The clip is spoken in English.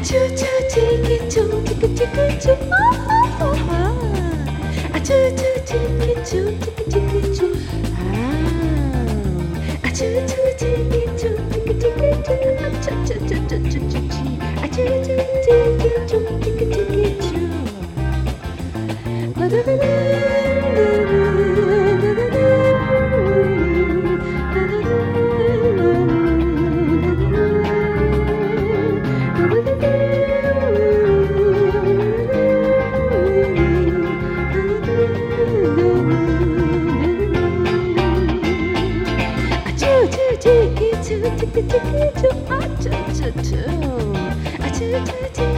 choo choo tiki choo tiki tiki choo. Choo choo tiki choo tiki tiki choo. Choo choo tiki choo tiki tiki choo. Choo choo choo choo choo choo choo. Choo choo tiki choo tiki tiki choo. La la la la. Tiki choo, tiki choo, ah choo choo choo, ah choo choo choo.